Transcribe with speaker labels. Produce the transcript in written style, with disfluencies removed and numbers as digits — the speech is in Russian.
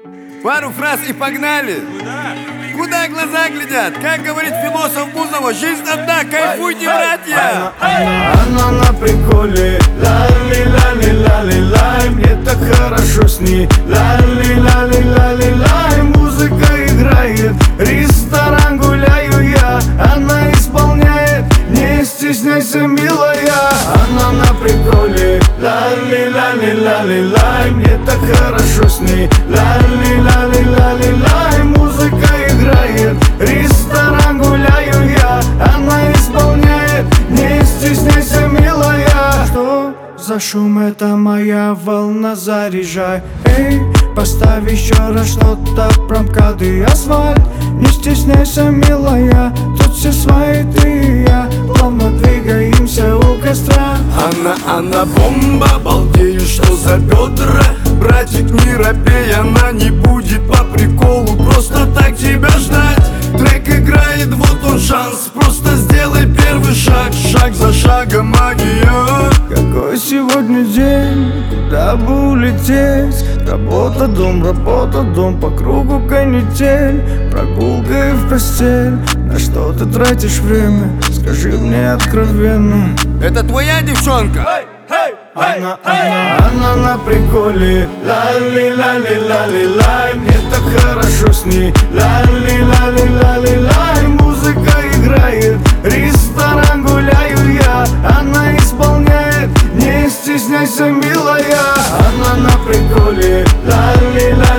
Speaker 1: Пару фраз и погнали. Куда глаза глядят? Как говорит философ Бузова, жизнь одна, кайфуйте, братья!
Speaker 2: Она на приколе, ла-ли-ла-ли-ла-ли-лай. Мне так хорошо с ней, ла-ли-ла-ли-ла-ли-лай. Музыка играет, ресторан гуляю я. Она исполняет, не стесняйся, милая. Она на приколе, ла-ли-ла-ли-ла-ли-лай. Мне так хорошо с ней, ла-ли-ла-ли-ла-ли-лай. Музыка играет, ресторан гуляю я. Она исполняет, не стесняйся, милая. Что за шум, это моя волна, заряжай. Эй, поставь еще раз что-то про МКАД и асфальт. Не стесняйся, милая, тут все свои, ты и я. Плавно двигаемся у костра.
Speaker 1: Она бомба, балдею, что за бедра. Братик, не робей, она не будет по приколу просто так тебя ждать. Трек играет, вот он шанс, просто сделай первый шаг. Шаг за шагом магия.
Speaker 2: Какой сегодня день, куда бы улететь? Работа, дом, по кругу канитель. Прогулка и в постель. На что ты тратишь время? Скажи мне откровенно.
Speaker 1: Это твоя девчонка?
Speaker 2: Она на приколе, ла-ли-ла-ли-ла-ли-лай. Мне так хорошо с ней, ла-ли-ла-ли-ла-ли-лай. Музыка играет, ресторан гуляю я. Она исполняет, не стесняйся, милая. Она на приколе, ла-ли-ла